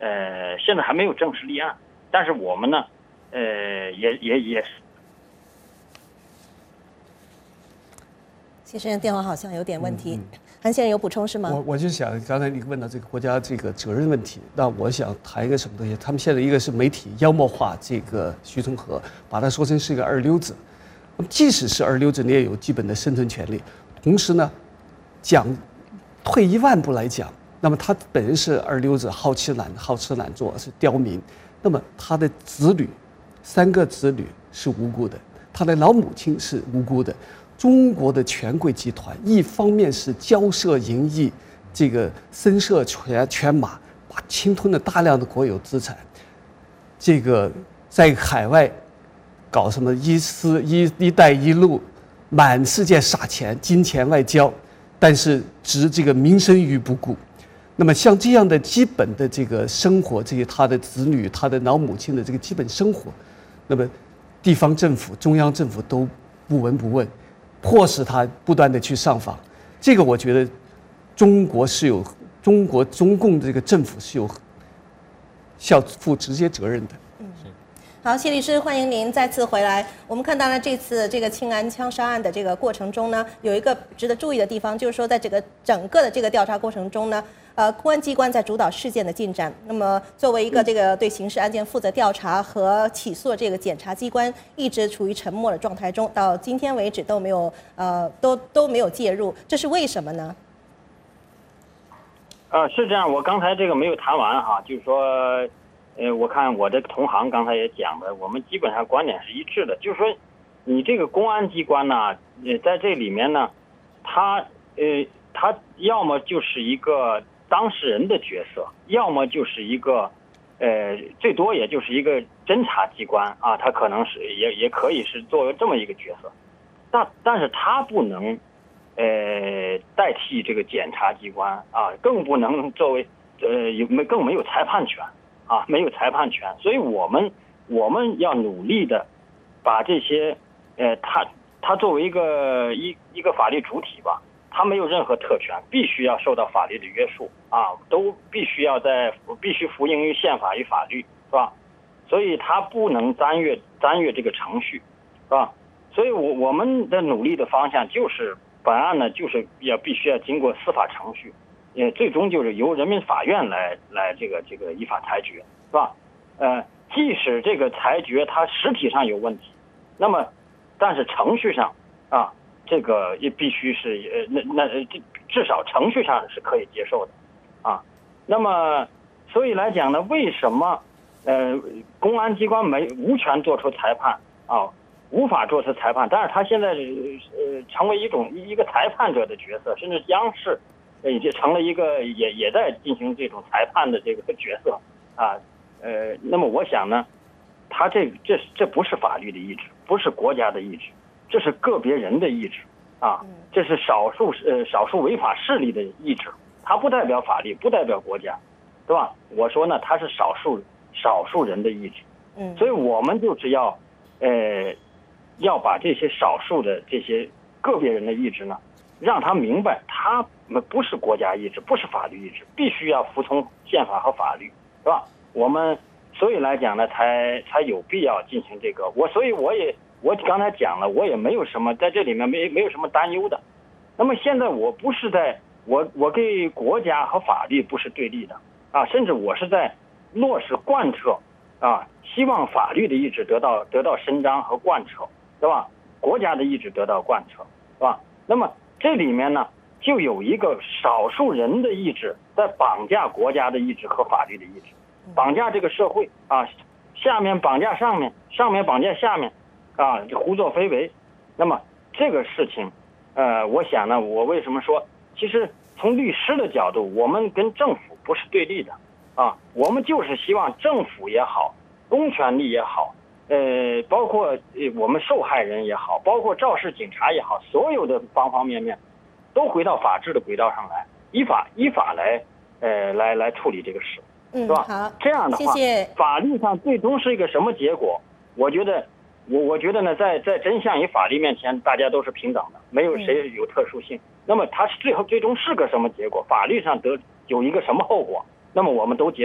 呃，现在还没有正式立案，但是我们呢，呃，也也也。 先生电话好像有点问题，嗯、韩先生有补充是吗？ 我我就想刚才你问到这个国家这个责任问题，那我想谈一个什么东西？他们现在一个是媒体妖魔化这个徐春和，把他说成是一个二流子。那么即使是二流子，你也有基本的生存权利。同时呢，讲退一万步来讲，那么他本人是二流子，好吃懒好吃懒做，是刁民。那么他的子女，三个子女是无辜的，他的老母亲是无辜的。中国的权贵集团，一方面是骄奢淫逸，这个声色犬犬马，把侵吞了大量的国有资产，这个在海外搞什么一丝一一带一路，满世界撒钱，金钱外交，但是置这个民生于不顾。那么像这样的基本的这个生活，这些他的子女、他的老母亲的这个基本生活，那么地方政府、中央政府都不闻不问。迫使他不断的去上访，这个我觉得中国是有中国中共的这个政府是有需要负直接责任的。 嗯，好，谢律师，欢迎您再次回来。我们看到了这次这个庆安枪杀案的这个过程中呢，有一个值得注意的地方，就是说在这个整个的这个调查过程中呢。呃，公安机关在主导事件的进展。那么，作为一个这个对刑事案件负责调查和起诉的这个检察机关，一直处于沉默的状态中，到今天为止都没有呃都都没有介入，这是为什么呢？ 呃，是这样，我刚才这个没有谈完哈，就是说，呃，我看我的同行刚才也讲的，我们基本上观点是一致的，就是说，你这个公安机关呢，呃，在这里面呢，他呃，他要么就是一个当事人的角色，要么就是一个，呃，最多也就是一个侦查机关啊，他可能是也也可以是作为这么一个角色，但但是他不能，呃，代替这个检察机关啊，更不能作为呃有没更没有裁判权啊，没有裁判权，所以我们我们要努力的把这些，呃，他他作为一个一一个法律主体吧。他没有任何特权，必须要受到法律的约束啊，都必须要在必须服膺于宪法与法律，是吧？所以他不能僭越僭越这个程序，是吧？所以我我们的努力的方向就是本案呢，就是要必须要经过司法程序，也最终就是由人民法院来来这个这个依法裁决，是吧？呃，即使这个裁决它实体上有问题，那么但是程序上啊。这个也必须是呃，那那至少程序上是可以接受的，啊，那么所以来讲呢，为什么呃公安机关没无权做出裁判啊，无法做出裁判，但是他现在呃成为一种一个裁判者的角色，甚至央视已经成了一个也也在进行这种裁判的这个角色啊，呃，那么我想呢，他这这这不是法律的意志，不是国家的意志。这是个别人的意志啊，这是少数呃少数违法势力的意志，它不代表法律，不代表国家，对吧？我说呢，它是少数少数人的意志，嗯，所以我们就是要，呃，要把这些少数的这些个别人的意志呢，让他明白，他们不是国家意志，不是法律意志，必须要服从宪法和法律，是吧？我们所以来讲呢，才才有必要进行这个，我所以我也。我刚才讲了，我也没有什么在这里面没没有什么担忧的。那么现在我不是在我我跟国家和法律不是对立的啊，甚至我是在落实贯彻啊，希望法律的意志得到得到伸张和贯彻，对吧？国家的意志得到贯彻，是吧？那么这里面呢，就有一个少数人的意志在绑架国家的意志和法律的意志，绑架这个社会啊，下面绑架上面，上面绑架下面。啊，胡作非为，那么这个事情，呃，我想呢，我为什么说，其实从律师的角度，我们跟政府不是对立的，啊，我们就是希望政府也好，公权力也好，呃，包括呃我们受害人也好，包括肇事警察也好，所有的方方面面，都回到法治的轨道上来，依法依法来，呃，来来处理这个事， 嗯， 是吧？ 好， 这样的话， 谢谢。 法律上最终是一个什么结果？我觉得。我我觉得呢，在在真相与法律面前，大家都是平等的，没有谁有特殊性。那么它是最后最终是个什么结果？法律上得有一个什么后果？那么我们都接受，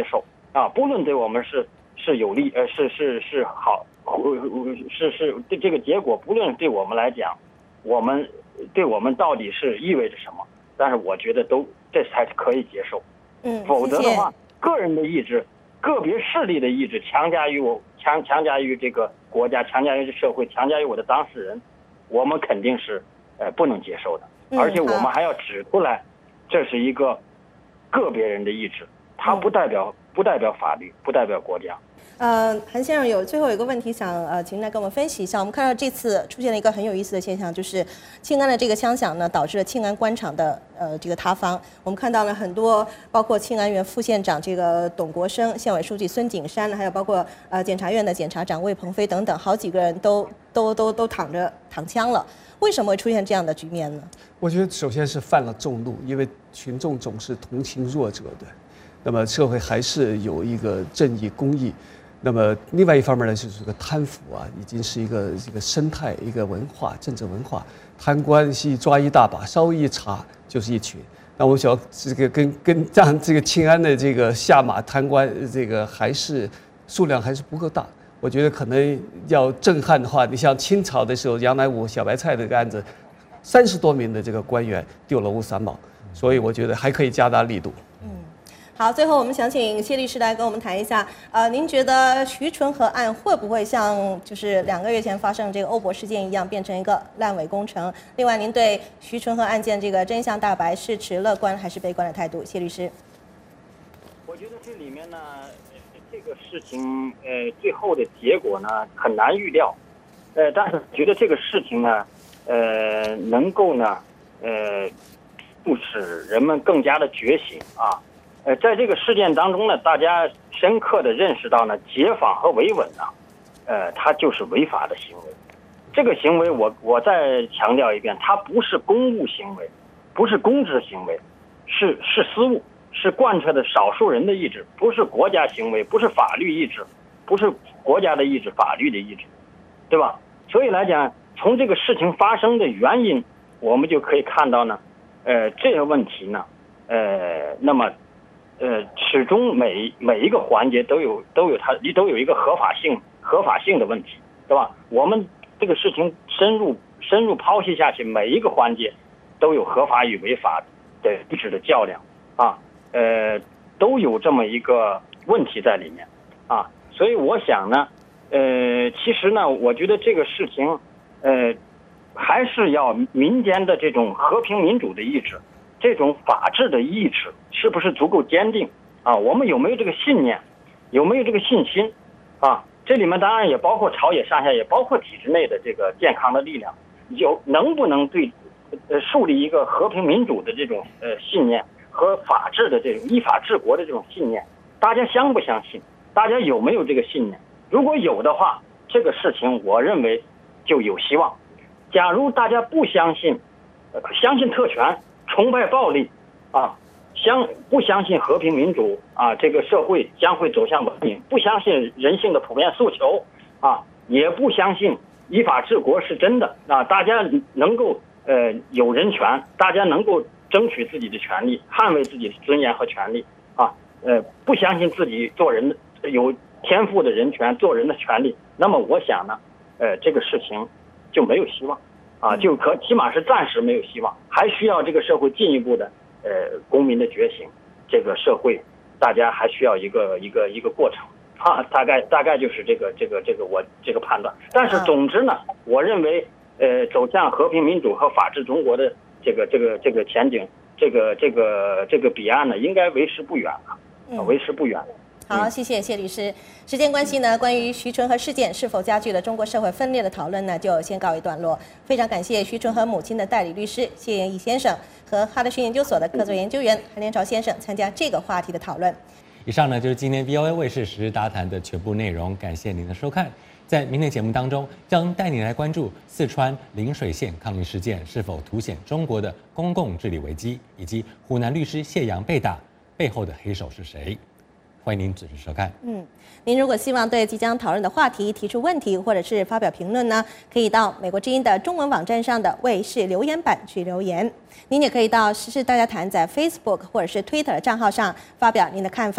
啊，不论对我们是是有利，呃，是是是好，是是对这个结果，不论对我们来讲，我们对我们到底是意味着什么，但是我觉得都这才是可以接受。 嗯， 否则的话，个人的意志、个别势力的意志强加于我，强强加于这个国家，强加于社会，强加于我的当事人，我们肯定是呃不能接受的。而且我们还要指出来，这是一个个别人的意志，它不代表不代表法律，不代表国家。 呃，韩先生有最后一个问题想呃，请您来跟我们分析一下。我们看到这次出现了一个很有意思的现象，就是庆安的这个枪响呢，导致了庆安官场的呃这个塌方。我们看到了很多，包括庆安原副县长这个董国生、县委书记孙景山，还有包括呃检察院的检察长魏鹏飞等等，好几个人都都都都躺着躺枪了。为什么会出现这样的局面呢？ 我觉得首先是犯了众怒，因为群众总是同情弱者的，那么社会还是有一个正义公义。那么另外一方面呢，就是这个贪腐啊，已经是一个这个生态、一个文化、政治文化。贪官是一抓一大把，稍微一查就是一群。那我想这个跟跟让这个庆安的这个下马贪官，这个还是数量还是不够大。我觉得可能要震撼的话，你像清朝的时候，杨乃武小白菜这个案子，三十多名的这个官员丢了乌三毛，所以我觉得还可以加大力度。 好，最后我们想请谢律师来跟我们谈一下，呃，您觉得徐纯和案会不会像就是两个月前发生这个欧博事件一样，变成一个烂尾工程？另外，您对徐纯和案件这个真相大白是持乐观还是悲观的态度？谢律师， 我觉得这里面呢，这个事情呃最后的结果呢很难预料，呃，但是觉得这个事情呢，呃，能够呢，呃，促使人们更加的觉醒啊。呃，在这个事件当中呢，大家深刻的认识到呢，结访和维稳呢，呃，它就是违法的行为。这个行为我，我我再强调一遍，它不是公务行为，不是公职行为，是是私务，是贯彻的少数人的意志，不是国家行为，不是法律意志，不是国家的意志，法律的意志，对吧？所以来讲，从这个事情发生的原因，我们就可以看到呢，呃，这个问题呢，呃，那么。呃，始终每每一个环节都有都有它都有一个合法性合法性的问题，对吧？我们这个事情深入深入剖析下去，每一个环节都有合法与违法的意志的较量啊，呃，都有这么一个问题在里面啊，所以我想呢，呃，其实呢，我觉得这个事情，呃，还是要民间的这种和平民主的意志。这种法治的意志是不是足够坚定啊？我们有没有这个信念，有没有这个信心啊？这里面当然也包括朝野上下，也包括体制内的这个健康的力量，有能不能对呃树立一个和平民主的这种呃信念和法治的这种依法治国的这种信念，大家相不相信？大家有没有这个信念？如果有的话，这个事情我认为就有希望。假如大家不相信，呃、相信特权。崇拜暴力，啊，相不相信和平民主啊，这个社会将会走向文明；不相信人性的普遍诉求，啊，也不相信依法治国是真的啊。大家能够呃有人权，大家能够争取自己的权利，捍卫自己的尊严和权利啊。呃，不相信自己做人有天赋的人权，做人的权利，那么我想呢，呃，这个事情就没有希望。啊，就可起码是暂时没有希望，还需要这个社会进一步的呃公民的觉醒，这个社会大家还需要一个一个一个过程啊，大概大概就是这个这个这个我这个判断。但是总之呢，我认为呃走向和平民主和法治中国的这个这个这个前景，这个这个这个彼岸呢，应该为时不远了，为时不远。 好，谢谢谢律师。时间关系呢，关于徐纯和事件是否加剧了中国社会分裂的讨论呢，就先告一段落。非常感谢徐纯和母亲的代理律师谢延义先生和哈德逊研究所的客座研究员韩连朝先生参加这个话题的讨论。 以上呢就是今天 V O A 卫视时事大谈的全部内容，感谢您的收看。在明天节目当中，将带你来关注四川陵水县抗议事件是否凸显中国的公共治理危机，以及湖南律师谢阳被打背后的黑手是谁。欢迎您准时收看。 嗯，您如果希望对即将讨论的话题提出问题或者是发表评论呢，可以到美国之音的中文网站上的卫视留言板去留言。您也可以到时事大家谈在 Facebook 或者是 Twitter 账号上发表您的看法。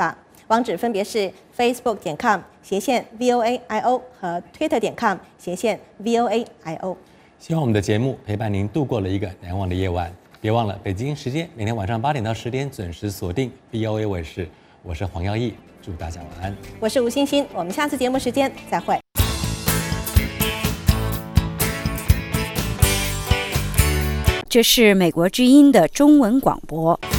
网址分别是 facebook 点 com 斜线 V O A I O 和 twitter 点 com 斜线 V O A I O。 希望我们的节目陪伴您度过了一个难忘的夜晚。别忘了北京时间每天晚上八点到十点准时锁定 V O A 卫视。我是黄耀义，祝大家晚安。 我是吴欣欣，我们下次节目时间再会。 这是美国之音的中文广播。